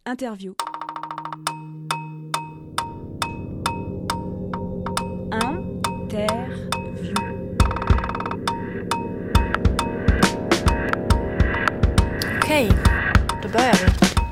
Interview. Okej, då börjar vi.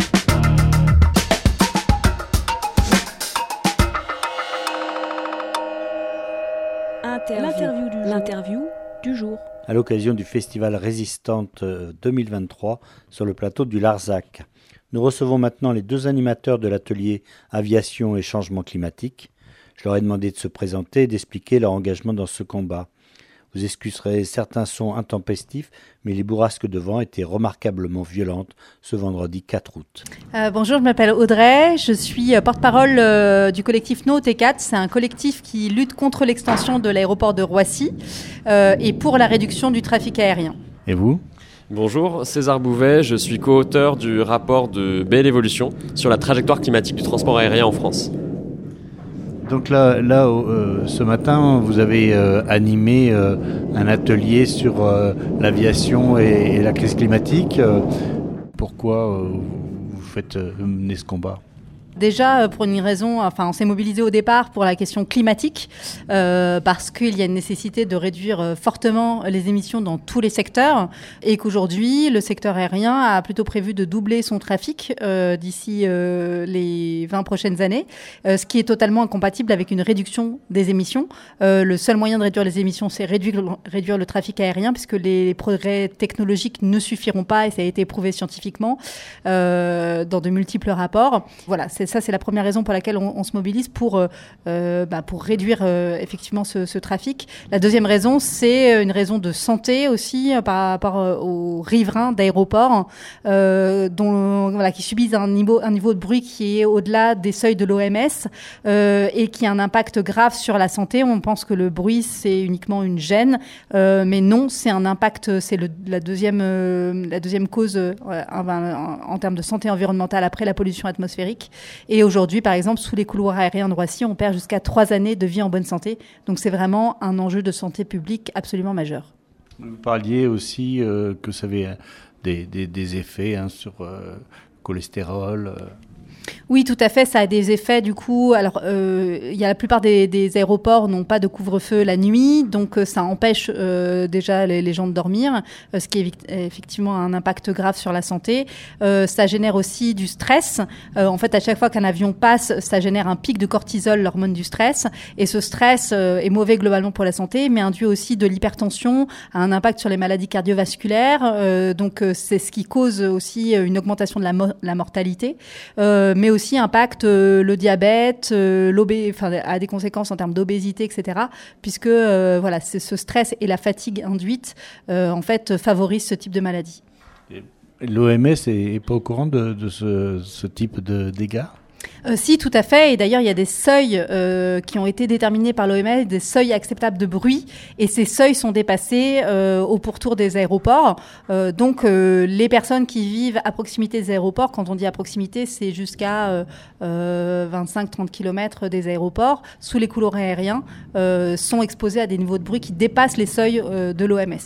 L'interview du jour. À l'occasion du festival Résistante 2023 sur le plateau du Larzac. Nous recevons maintenant les deux animateurs de l'atelier Aviation et Changement Climatique. Je leur ai demandé de se présenter et d'expliquer leur engagement dans ce combat. Vous excuserez certains sons intempestifs, mais les bourrasques de vent étaient remarquablement violentes ce vendredi 4 août. Bonjour, je m'appelle Audrey, je suis porte-parole du collectif No T4. C'est un collectif qui lutte contre l'extension de l'aéroport de Roissy et pour la réduction du trafic aérien. Et vous ? Bonjour, César Bouvet, je suis co-auteur du rapport de Belle Évolution sur la trajectoire climatique du transport aérien en France. Donc là, ce matin, vous avez animé un atelier sur l'aviation et la crise climatique. Pourquoi vous faites mener ce combat ? Déjà, pour une raison, on s'est mobilisé au départ pour la question climatique, parce qu'il y a une nécessité de réduire fortement les émissions dans tous les secteurs, et qu'aujourd'hui, le secteur aérien a plutôt prévu de doubler son trafic d'ici les 20 prochaines années, ce qui est totalement incompatible avec une réduction des émissions. Le seul moyen de réduire les émissions, c'est réduire le trafic aérien, puisque les progrès technologiques ne suffiront pas, et ça a été prouvé scientifiquement dans de multiples rapports. Voilà, c'est la première raison pour laquelle on se mobilise pour réduire effectivement ce trafic. La deuxième raison, c'est une raison de santé aussi par rapport aux riverains d'aéroports qui subissent un niveau de bruit qui est au-delà des seuils de l'OMS et qui a un impact grave sur la santé. On pense que le bruit, c'est uniquement une gêne, mais non, c'est un impact, c'est la deuxième cause en termes de santé environnementale après la pollution atmosphérique. Et aujourd'hui, par exemple, sous les couloirs aériens de Roissy, on perd jusqu'à 3 années de vie en bonne santé. Donc c'est vraiment un enjeu de santé publique absolument majeur. Vous parliez aussi que ça avait des effets sur le cholestérol. Oui, tout à fait, ça a des effets du coup. Alors, la plupart des aéroports n'ont pas de couvre-feu la nuit, donc ça empêche déjà les gens de dormir, ce qui est effectivement un impact grave sur la santé. Ça génère aussi du stress. En fait, à chaque fois qu'un avion passe, ça génère un pic de cortisol, l'hormone du stress, et ce stress est mauvais globalement pour la santé, mais induit aussi de l'hypertension, a un impact sur les maladies cardiovasculaires, donc c'est ce qui cause aussi une augmentation de la mortalité. Mais aussi impacte le diabète, a des conséquences en termes d'obésité, etc. Puisque c'est ce stress et la fatigue induite favorisent ce type de maladie. L'OMS n'est pas au courant de ce type de dégâts ? Si, tout à fait. Et d'ailleurs, il y a des seuils qui ont été déterminés par l'OMS, des seuils acceptables de bruit. Et ces seuils sont dépassés au pourtour des aéroports. Donc, les personnes qui vivent à proximité des aéroports, quand on dit à proximité, c'est jusqu'à 25-30 km des aéroports, sous les couloirs aériens, sont exposées à des niveaux de bruit qui dépassent les seuils de l'OMS.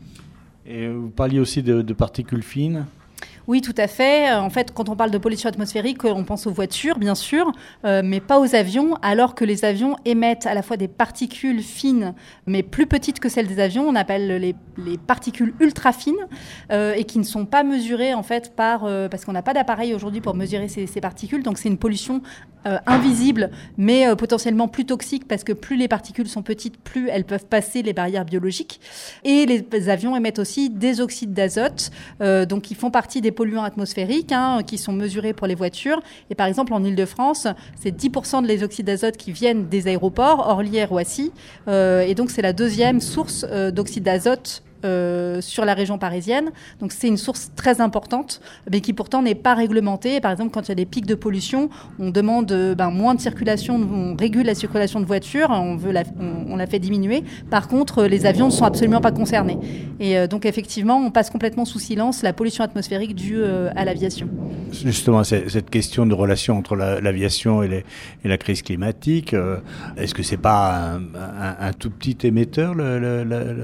Et vous parliez aussi de particules fines ? Oui, tout à fait. En fait, quand on parle de pollution atmosphérique, on pense aux voitures, bien sûr, mais pas aux avions, alors que les avions émettent à la fois des particules fines, mais plus petites que celles des avions. On appelle les particules ultra fines et qui ne sont pas mesurées, en fait, parce qu'on n'a pas d'appareil aujourd'hui pour mesurer ces particules. Donc, c'est une pollution invisible, mais potentiellement plus toxique, parce que plus les particules sont petites, plus elles peuvent passer les barrières biologiques. Et les avions émettent aussi des oxydes d'azote, donc qui font partie des polluants atmosphériques qui sont mesurés pour les voitures. Et par exemple, en Île-de-France, c'est 10% des oxydes d'azote qui viennent des aéroports, Orly et Roissy. Et donc, c'est la deuxième source d'oxyde d'azote sur la région parisienne. Donc c'est une source très importante, mais qui pourtant n'est pas réglementée. Par exemple, quand il y a des pics de pollution, on demande moins de circulation, on régule la circulation de voitures, on la fait diminuer. Par contre, les avions ne sont absolument pas concernés. Et donc effectivement, on passe complètement sous silence la pollution atmosphérique due à l'aviation. Justement, cette question de relation entre l'aviation et la crise climatique, est-ce que c'est pas un tout petit émetteur,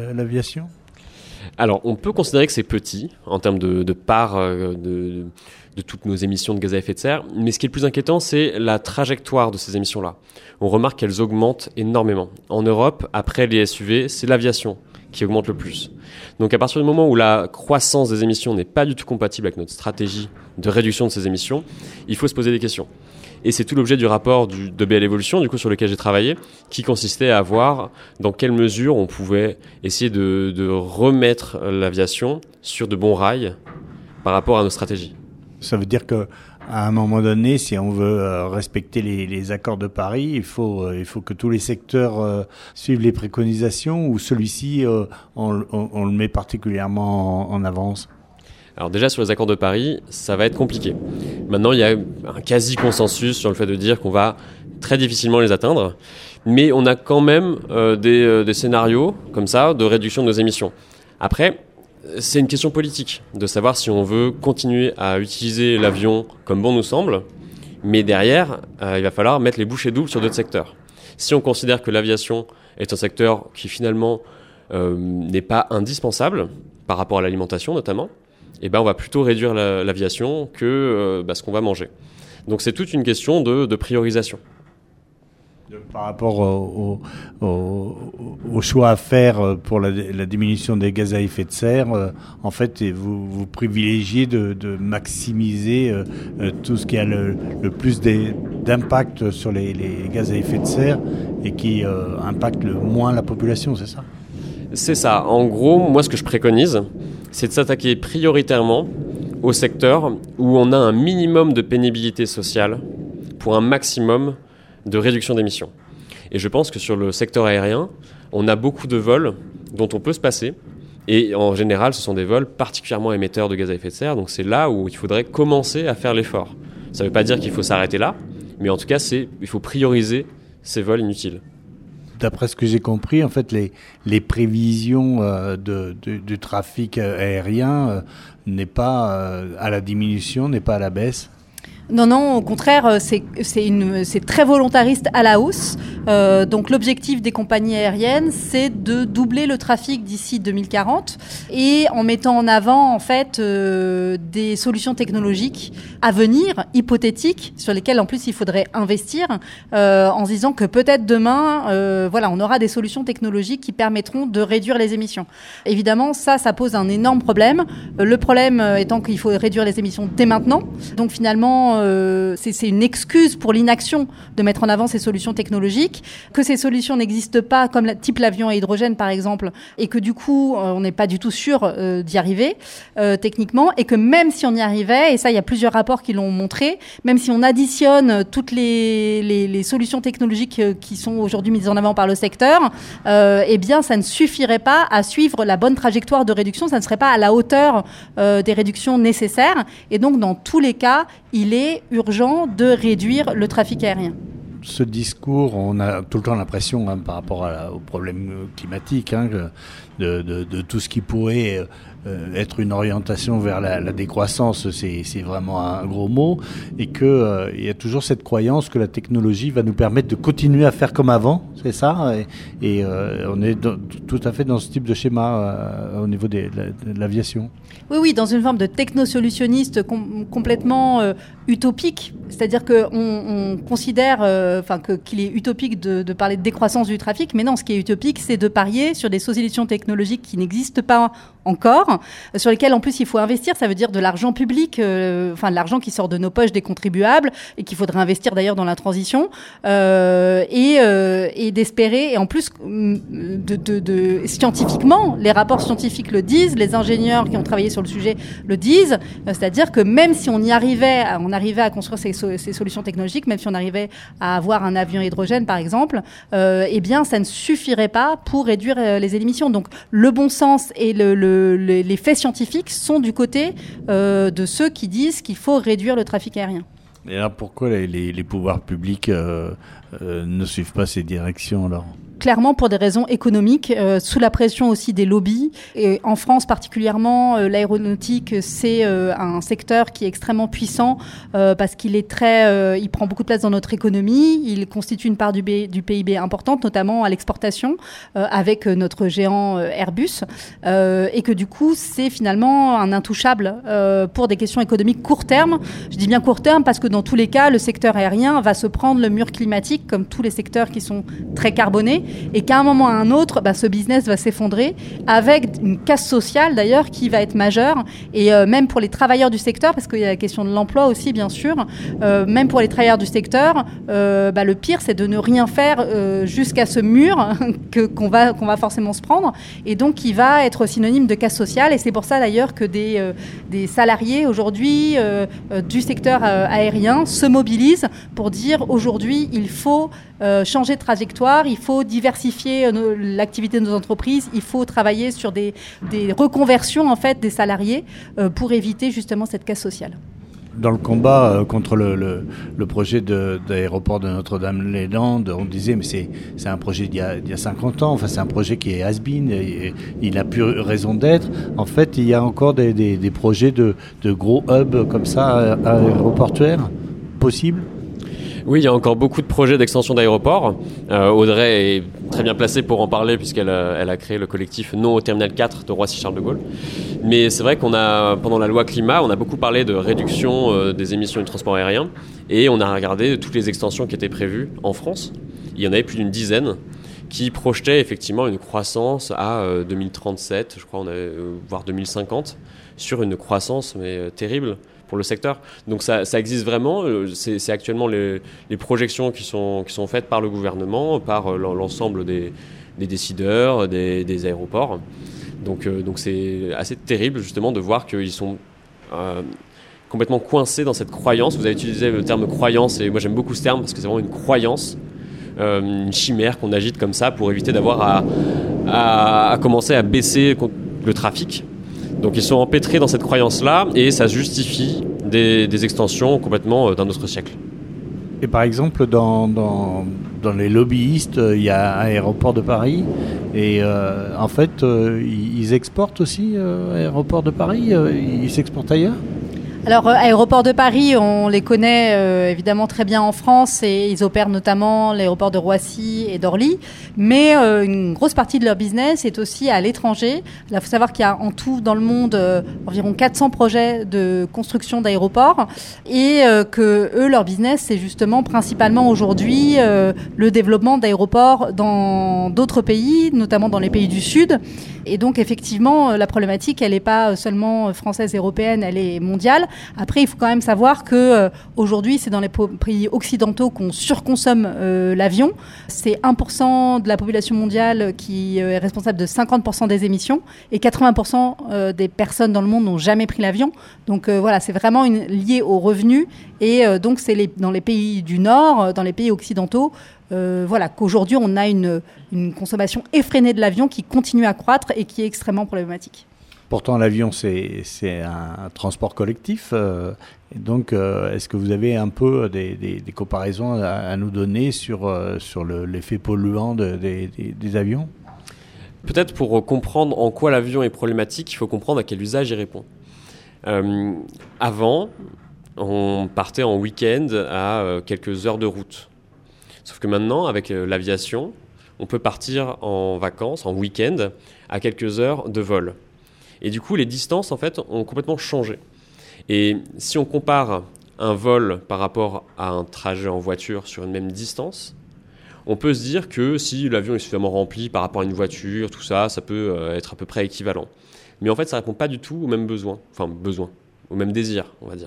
l'aviation ? Alors, on peut considérer que c'est petit en termes de part de toutes nos émissions de gaz à effet de serre. Mais ce qui est le plus inquiétant, c'est la trajectoire de ces émissions-là. On remarque qu'elles augmentent énormément. En Europe, après les SUV, c'est l'aviation qui augmente le plus. Donc à partir du moment où la croissance des émissions n'est pas du tout compatible avec notre stratégie de réduction de ces émissions, il faut se poser des questions. Et c'est tout l'objet du rapport de BL Evolution, du coup, sur lequel j'ai travaillé, qui consistait à voir dans quelle mesure on pouvait essayer de remettre l'aviation sur de bons rails par rapport à nos stratégies. Ça veut dire qu'à un moment donné, si on veut respecter les accords de Paris, il faut que tous les secteurs suivent les préconisations, ou celui-ci, on le met particulièrement en avance? Alors déjà, sur les accords de Paris, ça va être compliqué. Maintenant, il y a un quasi-consensus sur le fait de dire qu'on va très difficilement les atteindre, mais on a quand même des scénarios comme ça de réduction de nos émissions. Après, c'est une question politique, de savoir si on veut continuer à utiliser l'avion comme bon nous semble, mais derrière, il va falloir mettre les bouchées doubles sur d'autres secteurs. Si on considère que l'aviation est un secteur qui finalement n'est pas indispensable, par rapport à l'alimentation notamment, eh ben on va plutôt réduire l'aviation que ce qu'on va manger. Donc c'est toute une question de priorisation. Par rapport au choix à faire pour la diminution des gaz à effet de serre, en fait, vous privilégiez de maximiser tout ce qui a le plus d'impact sur les gaz à effet de serre et qui impacte le moins la population, c'est ça ? C'est ça. En gros, moi, ce que je préconise, c'est de s'attaquer prioritairement au secteur où on a un minimum de pénibilité sociale pour un maximum de réduction d'émissions. Et je pense que sur le secteur aérien, on a beaucoup de vols dont on peut se passer. Et en général, ce sont des vols particulièrement émetteurs de gaz à effet de serre. Donc c'est là où il faudrait commencer à faire l'effort. Ça ne veut pas dire qu'il faut s'arrêter là, mais en tout cas, il faut prioriser ces vols inutiles. D'après ce que j'ai compris, en fait, les prévisions du trafic aérien n'est pas à la diminution, n'est pas à la baisse. Non, au contraire, c'est très volontariste à la hausse. Donc l'objectif des compagnies aériennes, c'est de doubler le trafic d'ici 2040 et en mettant en avant en fait des solutions technologiques à venir, hypothétiques, sur lesquelles en plus il faudrait investir, en se disant que peut-être demain, on aura des solutions technologiques qui permettront de réduire les émissions. Évidemment, ça pose un énorme problème. Le problème étant qu'il faut réduire les émissions dès maintenant. Donc finalement, c'est une excuse pour l'inaction de mettre en avant ces solutions technologiques, que ces solutions n'existent pas, comme type l'avion à hydrogène par exemple, et que du coup on n'est pas du tout sûr d'y arriver techniquement, et que même si on y arrivait, et ça il y a plusieurs rapports qui l'ont montré, même si on additionne toutes les solutions technologiques qui sont aujourd'hui mises en avant par le secteur, eh bien ça ne suffirait pas à suivre la bonne trajectoire de réduction, ça ne serait pas à la hauteur des réductions nécessaires, et donc dans tous les cas il est urgent de réduire le trafic aérien. Ce discours, on a tout le temps l'impression, par rapport aux problèmes climatiques, de tout ce qui pourrait être une orientation vers la décroissance, c'est vraiment un gros mot, et qu'il y a toujours cette croyance que la technologie va nous permettre de continuer à faire comme avant, c'est ça, et on est tout à fait dans ce type de schéma au niveau de l'aviation. Oui, dans une forme de technosolutionniste complètement utopique, c'est-à-dire qu'on considère qu'il est utopique de parler de décroissance du trafic, mais non, ce qui est utopique, c'est de parier sur des solutions technologiques qui n'existent pas encore, sur lesquelles en plus il faut investir, ça veut dire de l'argent public, de l'argent qui sort de nos poches des contribuables et qu'il faudrait investir d'ailleurs dans la transition, et d'espérer, et en plus scientifiquement, les rapports scientifiques le disent, les ingénieurs qui ont travaillé sur le sujet le disent, c'est-à-dire que même si on arrivait à construire ces solutions technologiques, même si on arrivait à avoir un avion hydrogène par exemple, eh bien ça ne suffirait pas pour réduire les émissions. Donc le bon sens et les faits scientifiques sont du côté de ceux qui disent qu'il faut réduire le trafic aérien. Et alors pourquoi les pouvoirs publics ne suivent pas ces directions alors ? clairement pour des raisons économiques, sous la pression aussi des lobbies. Et en France particulièrement, l'aéronautique, c'est un secteur qui est extrêmement puissant parce qu'il est il prend beaucoup de place dans notre économie. Il constitue une part du PIB importante, notamment à l'exportation, avec notre géant Airbus. Et que du coup, c'est finalement un intouchable pour des questions économiques court terme. Je dis bien court terme parce que dans tous les cas, le secteur aérien va se prendre le mur climatique, comme tous les secteurs qui sont très carbonés, et qu'à un moment ou à un autre, ce business va s'effondrer avec une casse sociale d'ailleurs qui va être majeure, et même pour les travailleurs du secteur, parce qu'il y a la question de l'emploi aussi bien sûr, même pour les travailleurs du secteur, le pire c'est de ne rien faire jusqu'à ce mur qu'on va forcément se prendre, et donc qui va être synonyme de casse sociale. Et c'est pour ça d'ailleurs que des salariés aujourd'hui du secteur aérien se mobilisent pour dire aujourd'hui il faut changer de trajectoire, il faut diversifier l'activité de nos entreprises, il faut travailler sur des reconversions en fait des salariés pour éviter justement cette casse sociale. Dans le combat contre le projet d'aéroport de Notre-Dame-les-Landes, on disait mais c'est un projet d'il y a 50 ans, enfin c'est un projet qui est has-been, il n'a plus raison d'être. En fait, il y a encore des projets de gros hubs comme ça aéroportuaires possibles. Oui, il y a encore beaucoup de projets d'extension d'aéroports. Audrey est très bien placée pour en parler puisqu'elle a créé le collectif Non au Terminal 4 de Roissy-Charles de Gaulle. Mais c'est vrai pendant la loi climat, on a beaucoup parlé de réduction des émissions du transport aérien, et on a regardé toutes les extensions qui étaient prévues en France. Il y en avait plus d'une dizaine qui projetaient effectivement une croissance à 2037, je crois, voire 2050, sur une croissance mais terrible pour le secteur. Donc ça existe vraiment. C'est actuellement les projections qui sont faites par le gouvernement, par l'ensemble des décideurs, des aéroports. Donc c'est assez terrible justement de voir qu'ils sont complètement coincés dans cette croyance. Vous avez utilisé le terme croyance, et moi j'aime beaucoup ce terme parce que c'est vraiment une croyance, une chimère qu'on agite comme ça pour éviter d'avoir à commencer à baisser le trafic. Donc ils sont empêtrés dans cette croyance-là, et ça justifie des extensions complètement d'un autre siècle. Et par exemple, dans les lobbyistes, il y a Aéroport de Paris, et en fait, ils exportent aussi Aéroport de Paris, ils s'exportent ailleurs ? Alors, Aéroports de Paris, on les connaît évidemment très bien en France, et ils opèrent notamment l'aéroport de Roissy et d'Orly. Mais une grosse partie de leur business est aussi à l'étranger. Là, il faut savoir qu'il y a en tout dans le monde environ 400 projets de construction d'aéroports, et que eux, leur business, c'est justement principalement aujourd'hui le développement d'aéroports dans d'autres pays, notamment dans les pays du Sud. Et donc, effectivement, la problématique, elle n'est pas seulement française et européenne, elle est mondiale. Après, il faut quand même savoir que aujourd'hui, c'est dans les pays occidentaux qu'on surconsomme l'avion. C'est 1% de la population mondiale qui est responsable de 50% des émissions, et 80% des personnes dans le monde n'ont jamais pris l'avion. Donc voilà, c'est vraiment lié aux revenus, et donc c'est dans les pays du Nord, dans les pays occidentaux, qu'aujourd'hui on a une consommation effrénée de l'avion qui continue à croître et qui est extrêmement problématique. Pourtant, l'avion, c'est un transport collectif. Et donc, est-ce que vous avez un peu des comparaisons à nous donner sur l'effet polluant des avions ? Peut-être pour comprendre en quoi l'avion est problématique, il faut comprendre à quel usage il répond. Avant, on partait en week-end à quelques heures de route. Sauf que maintenant, avec l'aviation, on peut partir en vacances, en week-end, à quelques heures de vol. Et du coup, les distances, en fait, ont complètement changé. Et si on compare un vol par rapport à un trajet en voiture sur une même distance, on peut se dire que si l'avion est suffisamment rempli par rapport à une voiture, tout ça, ça peut être à peu près équivalent. Mais en fait, ça ne répond pas du tout aux mêmes besoins, aux mêmes désirs, on va dire.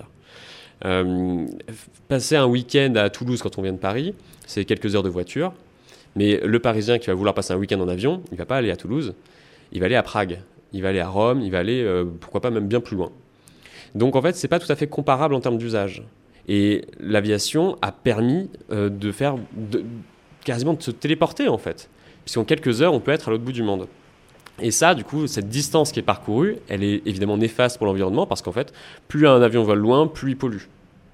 Passer un week-end à Toulouse quand on vient de Paris, c'est quelques heures de voiture. Mais le Parisien qui va vouloir passer un week-end en avion, il ne va pas aller à Toulouse, il va aller à Prague. Il va aller à Rome, il va aller, pourquoi pas même bien plus loin. Donc en fait, ce n'est pas tout à fait comparable en termes d'usage. Et l'aviation a permis quasiment de se téléporter en fait. Puisqu'en quelques heures, on peut être à l'autre bout du monde. Et ça, du coup, cette distance qui est parcourue, elle est évidemment néfaste pour l'environnement, parce qu'en fait, plus un avion vole loin, plus il pollue.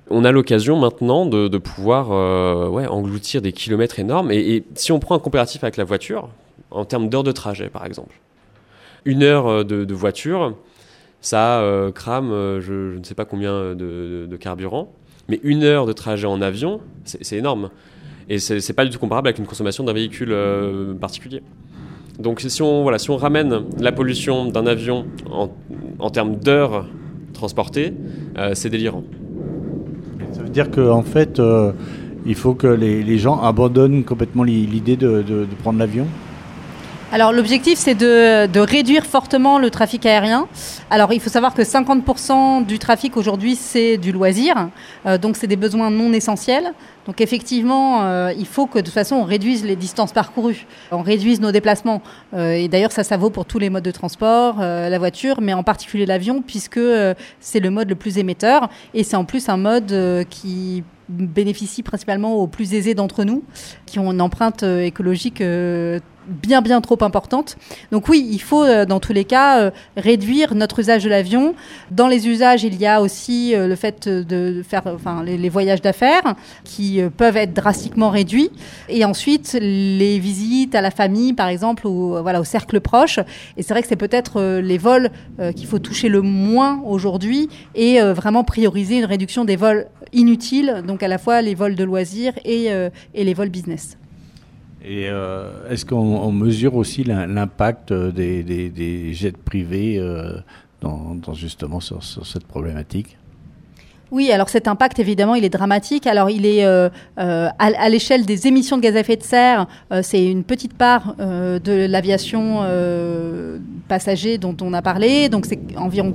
On a l'occasion maintenant de pouvoir engloutir des kilomètres énormes. Et si on prend un comparatif avec la voiture, en termes d'heures de trajet par exemple, 1 heure de voiture, ça crame je ne sais pas combien de carburant, mais 1 heure de trajet en avion, c'est énorme. Et c'est pas du tout comparable avec une consommation d'un véhicule particulier. Donc si on ramène la pollution d'un avion en termes d'heures transportées, c'est délirant. Ça veut dire qu'en fait, il faut que les gens abandonnent complètement l'idée de prendre l'avion ? Alors l'objectif, c'est de réduire fortement le trafic aérien. Alors il faut savoir que 50% du trafic aujourd'hui, c'est du loisir. Donc c'est des besoins non essentiels. Donc effectivement, il faut que de toute façon, on réduise les distances parcourues. On réduise nos déplacements. Et d'ailleurs, ça vaut pour tous les modes de transport, la voiture, mais en particulier l'avion, puisque c'est le mode le plus émetteur. Et c'est en plus un mode qui bénéficie principalement aux plus aisés d'entre nous, qui ont une empreinte écologique bien trop importante. Donc oui, il faut dans tous les cas réduire notre usage de l'avion. Dans les usages, il y a aussi le fait de faire les voyages d'affaires qui peuvent être drastiquement réduits. Et ensuite, les visites à la famille, par exemple, au cercle proche. Et c'est vrai que c'est peut-être les vols qu'il faut toucher le moins aujourd'hui et vraiment prioriser une réduction des vols inutiles, donc à la fois les vols de loisirs et les vols business. Et est-ce qu'on mesure aussi l'impact des jets privés justement sur cette problématique ? Oui, alors cet impact, évidemment, il est dramatique. Alors, il est à l'échelle des émissions de gaz à effet de serre, c'est une petite part de l'aviation passager dont on a parlé, donc c'est environ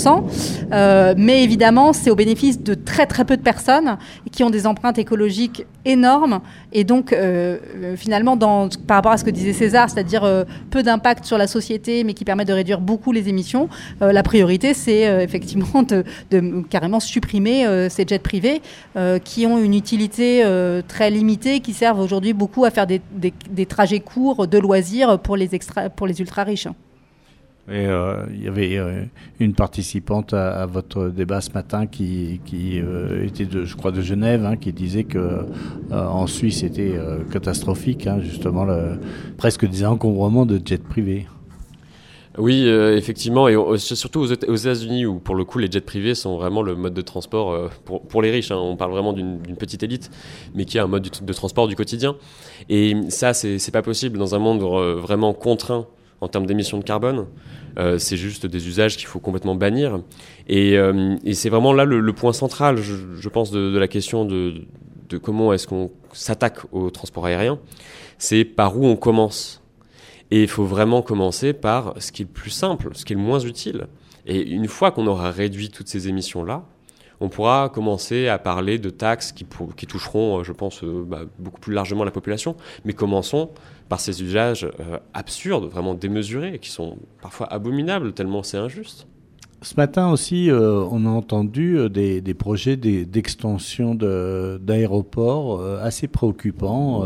4%. Mais évidemment, c'est au bénéfice de très très peu de personnes qui ont des empreintes écologiques énormes. Et donc, finalement, par rapport à ce que disait César, c'est-à-dire peu d'impact sur la société, mais qui permet de réduire beaucoup les émissions, la priorité, c'est effectivement de carrément supprimer ces jets privés qui ont une utilité très limitée, qui servent aujourd'hui beaucoup à faire des trajets courts de loisirs pour les ultra riches. Et il y avait une participante à votre débat ce matin qui était je crois de Genève, qui disait que en Suisse c'était catastrophique, justement presque des encombrements de jets privés. Oui, effectivement, et surtout aux États-Unis où pour le coup les jets privés sont vraiment le mode de transport pour les riches. On parle vraiment d'une petite élite, mais qui a un mode de transport du quotidien. Et ça, c'est pas possible dans un monde vraiment contraint en termes d'émissions de carbone. C'est juste des usages qu'il faut complètement bannir. Et c'est vraiment là le point central, je pense, de la question de comment est-ce qu'on s'attaque au transport aérien. C'est par où on commence. Et il faut vraiment commencer par ce qui est le plus simple, ce qui est le moins utile. Et une fois qu'on aura réduit toutes ces émissions-là, on pourra commencer à parler de taxes qui toucheront, je pense, beaucoup plus largement la population. Mais commençons par ces usages absurdes, vraiment démesurés, qui sont parfois abominables, tellement c'est injuste. Ce matin aussi, on a entendu des projets d'extension d'aéroports assez préoccupants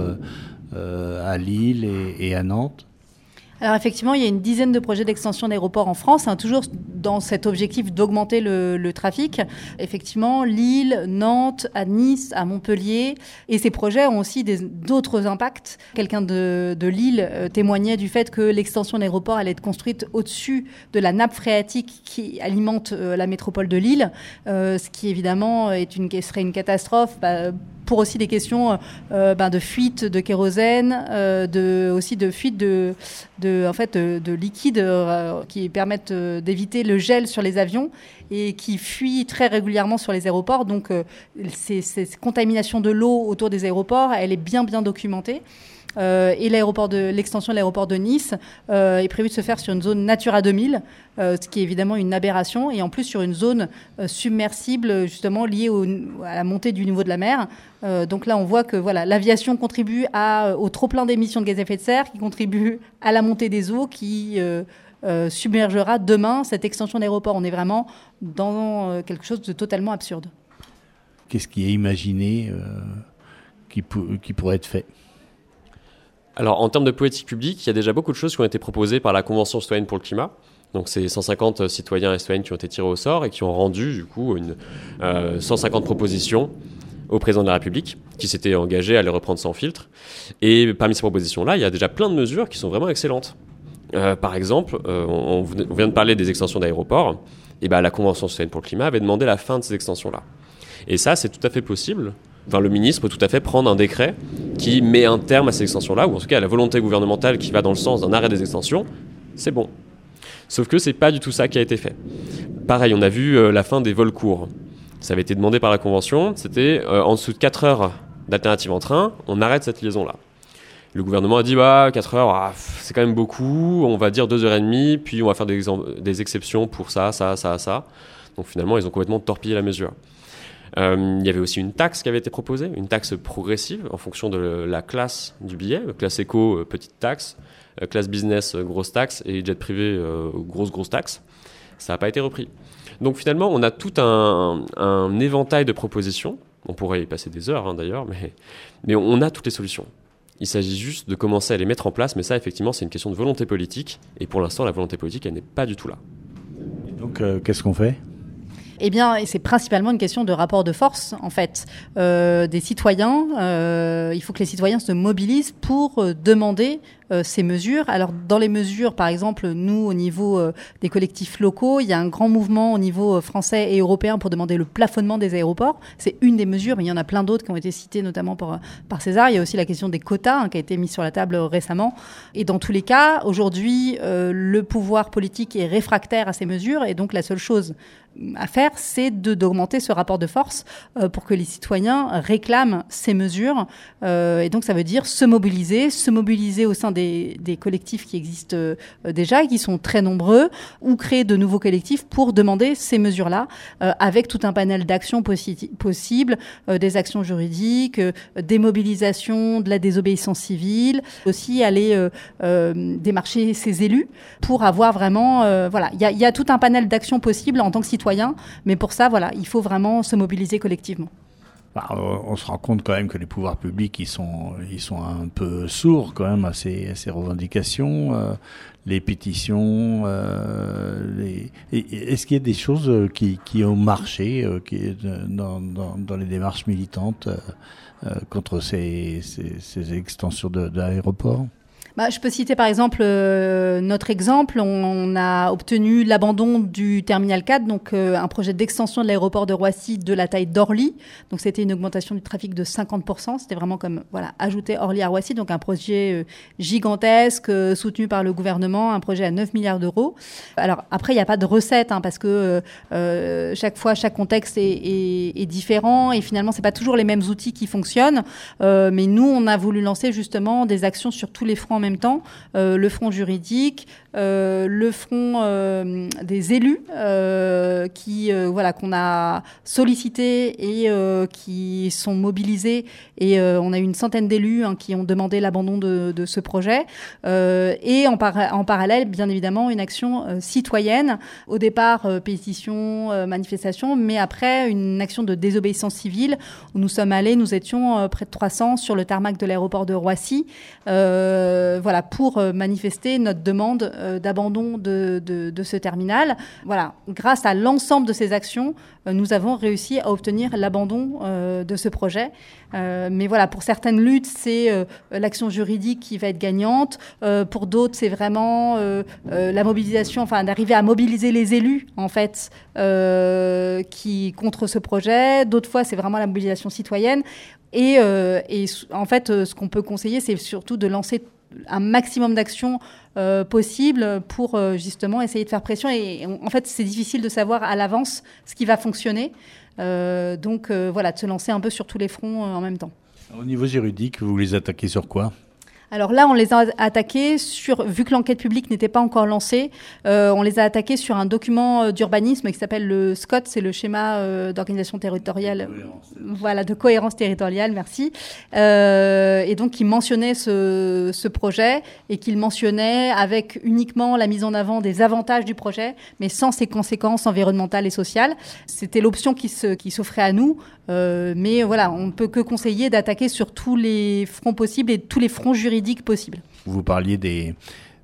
à Lille et à Nantes. Alors effectivement, il y a une dizaine de projets d'extension d'aéroports en France, toujours dans cet objectif d'augmenter le trafic. Effectivement, Lille, Nantes, à Nice, à Montpellier. Et ces projets ont aussi d'autres impacts. Quelqu'un de Lille témoignait du fait que l'extension d'aéroport allait être construite au-dessus de la nappe phréatique qui alimente la métropole de Lille, ce qui évidemment serait une catastrophe. Pour aussi des questions de fuite de kérosène, aussi de fuite de liquides qui permettent d'éviter le gel sur les avions et qui fuient très régulièrement sur les aéroports. Donc, cette contamination de l'eau autour des aéroports, elle est bien documentée. Et l'extension de l'aéroport de Nice est prévue de se faire sur une zone Natura 2000, ce qui est évidemment une aberration, et en plus sur une zone submersible justement liée à la montée du niveau de la mer. Donc là, on voit que l'aviation contribue au trop-plein d'émissions de gaz à effet de serre, qui contribue à la montée des eaux, qui submergera demain cette extension d'aéroport. On est vraiment dans quelque chose de totalement absurde. Qu'est-ce qui est imaginé qui pourrait être fait ? Alors, en termes de politique publique, il y a déjà beaucoup de choses qui ont été proposées par la Convention citoyenne pour le climat, Donc c'est 150 citoyens et citoyennes qui ont été tirés au sort et qui ont rendu du coup 150 propositions au président de la République, qui s'était engagé à les reprendre sans filtre. Et parmi ces propositions-là, il y a déjà plein de mesures qui sont vraiment excellentes. Par exemple, on vient de parler des extensions d'aéroports. Et la Convention citoyenne pour le climat avait demandé la fin de ces extensions-là. Et ça, c'est tout à fait possible. Enfin, le ministre peut tout à fait prendre un décret qui met un terme à ces extensions-là, ou en tout cas à la volonté gouvernementale qui va dans le sens d'un arrêt des extensions. C'est bon. Sauf que c'est pas du tout ça qui a été fait. Pareil, on a vu la fin des vols courts. Ça avait été demandé par la Convention. C'était en dessous de 4 heures d'alternative en train, on arrête cette liaison-là. Le gouvernement a dit 4 heures, c'est quand même beaucoup, on va dire 2h30, puis on va faire des exceptions pour ça. Donc finalement, ils ont complètement torpillé la mesure. Il y avait aussi une taxe qui avait été proposée, une taxe progressive en fonction de la classe du billet. Classe éco, petite taxe. Classe business, grosse taxe. Et jet privé, grosse taxe. Ça n'a pas été repris. Donc finalement, on a tout un éventail de propositions. On pourrait y passer des heures d'ailleurs, mais on a toutes les solutions. Il s'agit juste de commencer à les mettre en place, mais ça, effectivement, c'est une question de volonté politique. Et pour l'instant, la volonté politique, elle n'est pas du tout là. Donc, qu'est-ce qu'on fait ? Eh bien, c'est principalement une question de rapport de force, en fait, des citoyens. Il faut que les citoyens se mobilisent pour demander ces mesures. Alors, dans les mesures, par exemple, nous, au niveau des collectifs locaux, il y a un grand mouvement au niveau français et européen pour demander le plafonnement des aéroports. C'est une des mesures, mais il y en a plein d'autres qui ont été citées, notamment par César. Il y a aussi la question des quotas qui a été mise sur la table récemment. Et dans tous les cas, aujourd'hui, le pouvoir politique est réfractaire à ces mesures. Et donc, la seule chose à faire, c'est d'augmenter ce rapport de force pour que les citoyens réclament ces mesures. Et donc, ça veut dire se mobiliser au sein des collectifs qui existent déjà et qui sont très nombreux, ou créer de nouveaux collectifs pour demander ces mesures-là, avec tout un panel d'actions possibles, des actions juridiques, des mobilisations, de la désobéissance civile, aussi aller démarcher ces élus pour avoir vraiment... il y a tout un panel d'actions possibles en tant que citoyen, mais pour ça, il faut vraiment se mobiliser collectivement. On se rend compte quand même que les pouvoirs publics, ils sont un peu sourds quand même à ces revendications, les pétitions. Est-ce qu'il y a des choses qui ont marché dans les démarches militantes contre ces extensions d'aéroports ? Je peux citer par exemple notre exemple. On a obtenu l'abandon du terminal 4, donc un projet d'extension de l'aéroport de Roissy de la taille d'Orly. Donc c'était une augmentation du trafic de 50%. C'était vraiment comme ajouter Orly à Roissy, donc un projet gigantesque soutenu par le gouvernement, un projet à 9 milliards d'euros. Alors après, il n'y a pas de recette parce que chaque contexte est différent et finalement c'est pas toujours les mêmes outils qui fonctionnent. Mais nous, on a voulu lancer justement des actions sur tous les fronts en même temps, le front juridique, le front des élus qu'on a sollicité et qui sont mobilisés, et on a eu une centaine d'élus qui ont demandé l'abandon de ce projet, et en parallèle bien évidemment une action citoyenne, au départ pétition, manifestation, mais après une action de désobéissance civile où nous étions près de 300 sur le tarmac de l'aéroport de Roissy, pour manifester notre demande d'abandon de ce terminal. Grâce à l'ensemble de ces actions, nous avons réussi à obtenir l'abandon de ce projet. Mais pour certaines luttes, c'est l'action juridique qui va être gagnante. Pour d'autres, c'est vraiment la mobilisation, d'arriver à mobiliser les élus, en fait, qui contre ce projet. D'autres fois, c'est vraiment la mobilisation citoyenne. Et en fait, ce qu'on peut conseiller, c'est surtout de lancer un maximum d'actions possibles pour justement essayer de faire pression. Et en fait, c'est difficile de savoir à l'avance ce qui va fonctionner. De se lancer un peu sur tous les fronts en même temps. Au niveau juridique, vous les attaquez sur quoi ? Alors là, on les a attaqués vu que l'enquête publique n'était pas encore lancée, on les a attaqués sur un document d'urbanisme qui s'appelle le SCOT, c'est le schéma d'organisation territoriale, de cohérence territoriale, merci. Et donc, qui mentionnait ce projet et qu'il mentionnait avec uniquement la mise en avant des avantages du projet, mais sans ses conséquences environnementales et sociales. C'était l'option qui s'offrait à nous, mais on ne peut que conseiller d'attaquer sur tous les fronts possibles et tous les fronts juridiques possibles. Vous parliez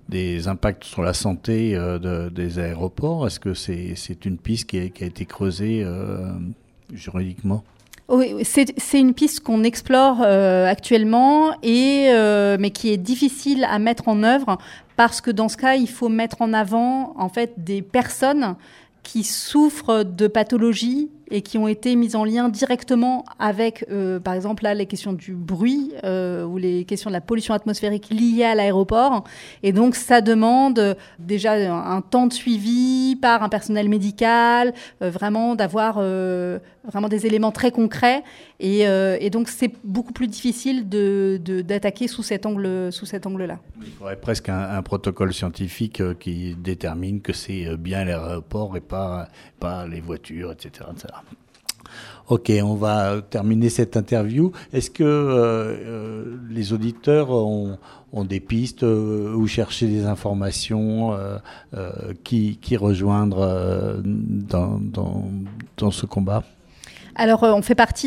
des impacts sur la santé des aéroports. Est-ce que c'est une piste qui a été creusée juridiquement ? Oui, c'est une piste qu'on explore actuellement, mais qui est difficile à mettre en œuvre parce que dans ce cas, il faut mettre en avant en fait des personnes qui souffrent de pathologies et qui ont été mises en lien directement avec, par exemple, là, les questions du bruit ou les questions de la pollution atmosphérique liées à l'aéroport. Et donc, ça demande déjà un temps de suivi par un personnel médical, vraiment d'avoir vraiment des éléments très concrets. Et donc, c'est beaucoup plus difficile d'attaquer sous cet angle-là. Il faudrait presque un protocole scientifique qui détermine que c'est bien l'aéroport et pas les voitures, etc. Ok, on va terminer cette interview. Est-ce que les auditeurs ont des pistes où chercher des informations, qui rejoindre dans ce combat ? Alors, on fait partie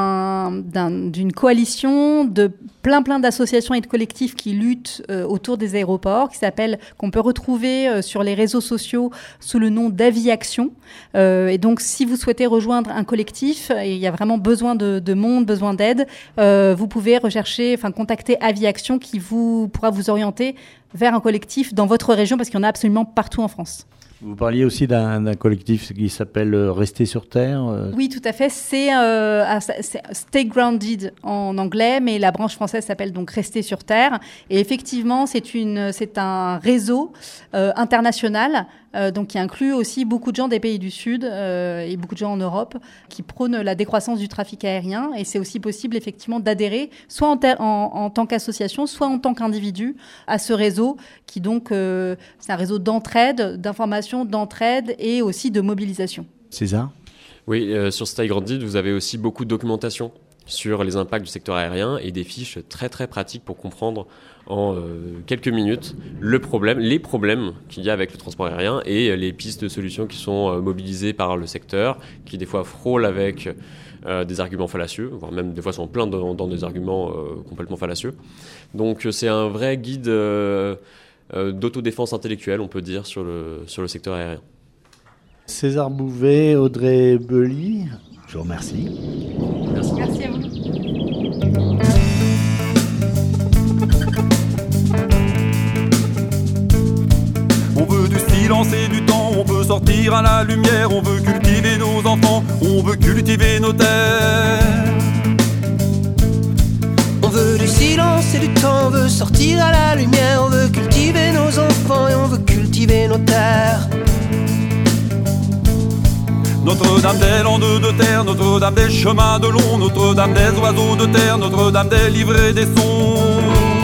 d'une coalition de plein d'associations et de collectifs qui luttent autour des aéroports, qu'on peut retrouver sur les réseaux sociaux sous le nom d'Aviaction. Et donc, si vous souhaitez rejoindre un collectif, et il y a vraiment besoin de monde, besoin d'aide, vous pouvez contacter Aviaction qui pourra vous orienter vers un collectif dans votre région parce qu'il y en a absolument partout en France. Vous parliez aussi d'un collectif qui s'appelle Rester sur Terre. Oui, tout à fait. C'est Stay Grounded en anglais, mais la branche française s'appelle donc Rester sur Terre. Et effectivement, c'est un réseau international donc qui inclut aussi beaucoup de gens des pays du Sud et beaucoup de gens en Europe qui prônent la décroissance du trafic aérien. Et c'est aussi possible effectivement d'adhérer soit en tant qu'association, soit en tant qu'individu à ce réseau qui donc c'est un réseau d'entraide, d'information, d'entraide et aussi de mobilisation. César ? Oui, sur Stay Grounded, vous avez aussi beaucoup de documentation sur les impacts du secteur aérien et des fiches très très pratiques pour comprendre en quelques minutes les problèmes qu'il y a avec le transport aérien et les pistes de solutions qui sont mobilisées par le secteur, qui des fois frôlent avec des arguments fallacieux, voire même des fois sont pleins dans des arguments complètement fallacieux. Donc c'est un vrai guide d'autodéfense intellectuelle, on peut dire, sur le secteur aérien. César Bouvet, Audrey Belly, je vous remercie. Merci à vous. On veut du silence et du temps, on veut sortir à la lumière, on veut cultiver nos enfants, on veut cultiver nos terres. On veut du silence et du temps, on veut sortir à la lumière, on veut cultiver nos enfants et on veut cultiver nos terres. Notre-Dame des landes de terre, Notre-Dame des chemins de long, Notre-Dame des oiseaux de terre, Notre-Dame des livrées des sons.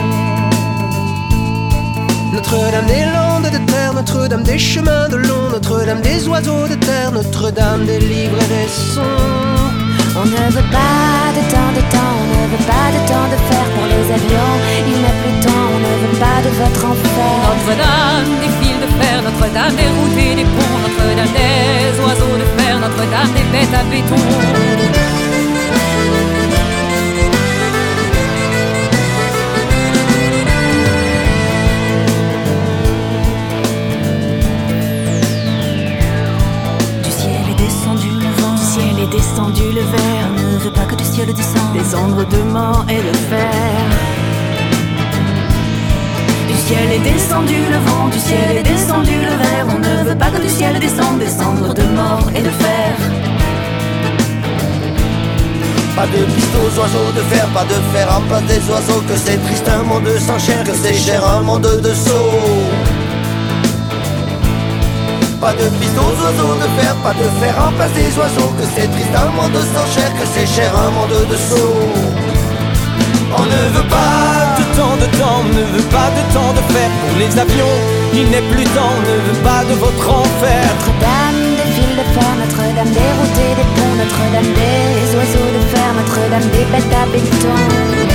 Notre-Dame des landes de terre, Notre-Dame des chemins de long, Notre-Dame des oiseaux de terre, Notre-Dame des livrées des sons. On ne veut pas de temps, on ne veut pas de temps de fer pour les avions. Il n'est plus temps, on ne veut pas de votre enfer. Notre-Dame des fils de fer, Notre-Dame des routes et des ponts, Notre-Dame des oiseaux de fer, Notre-Dame des bêtes à béton. Descendu le verre, on ne veut pas que du ciel descende des cendres de mort et de fer. Du ciel est descendu le vent, du ciel est descendu le verre, on ne veut pas que du ciel descende des cendres de mort et de fer. Pas de piste aux oiseaux de fer, pas de fer en place des oiseaux, que c'est triste un monde sans chair, que c'est cher un monde de sots. Pas de piste aux oiseaux de fer, pas de fer en place des oiseaux, que c'est triste un monde sans chair, que c'est cher un monde de sots. On ne veut pas de temps, on ne veut pas de temps de fer pour les avions. Il n'est plus temps, on ne veut pas de votre enfer. Notre-Dame des fils de fer, Notre-Dame des routes et des ponts, Notre-Dame des oiseaux de fer, Notre-Dame des bêtes à béton.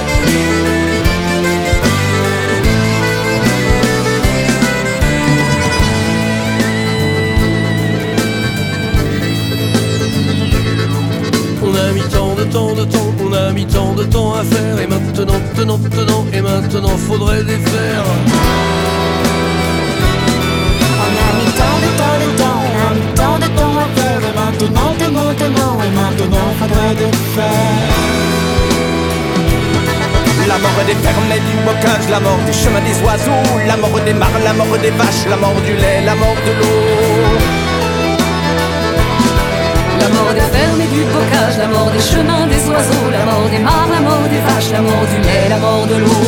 On a mis tant de temps, on a mis tant de temps à faire. Et maintenant, faudrait les faire. faire. La mort des fermes et du bocage, la mort des chemins des oiseaux, la mort des mares, la mort des vaches, la mort du lait, la mort de l'eau. La mort des fermes et du bocage, la mort des chemins des oiseaux, la mort des mares, la mort des vaches, la mort du lait, la mort de l'eau.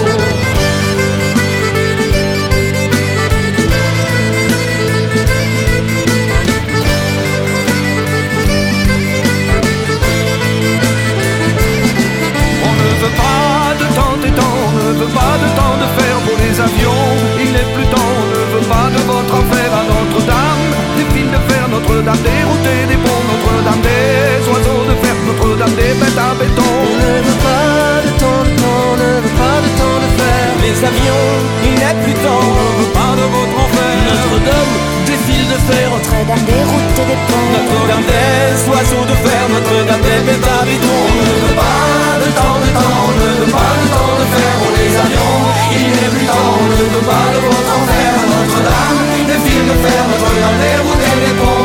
On ne veut pas de temps et temps, on ne veut pas de temps de fer pour les avions. Il n'est plus temps, on ne veut pas de votre affaire à Notre-Dame. Des fils de fer, Notre-Dame, des routes et des ponts, Notre-Dame, des oiseaux de fer, Notre-Dame, des bêtes à béton. On ne veut pas de temps de temps, on ne veut pas de temps de fer. Les avions, il n'est plus temps, on ne veut pas de votre enfer. Notre-Dame, des fils de fer, Notre-Dame des routes et des ponts, Notre-Dame, des oiseaux de fer, Notre-Dame, des bêtes à béton. On ne veut pas de temps de temps, on ne veut pas de temps de fer pour les avions. Il n'est plus temps, on ne veut pas de votre enfer. Notre-Dame, des fils de fer, Notre-Dame, des routes et des ponts.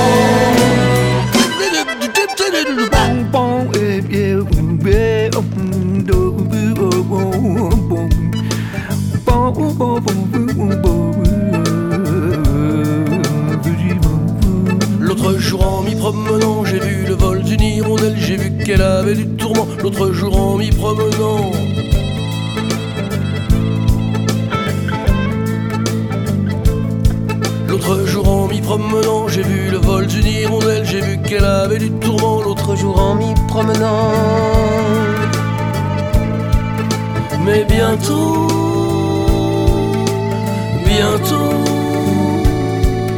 L'autre jour en m'y promenant, j'ai vu le vol d'une hirondelle, j'ai vu qu'elle avait du tourment. L'autre jour en m'y promenant. L'autre jour en m'y promenant, j'ai vu le vol d'une hirondelle, j'ai vu qu'elle avait du tourment. L'autre jour en m'y promenant. Mais bientôt, bientôt,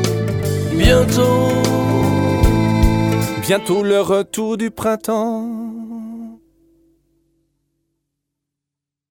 bientôt, Bientôt le retour du printemps.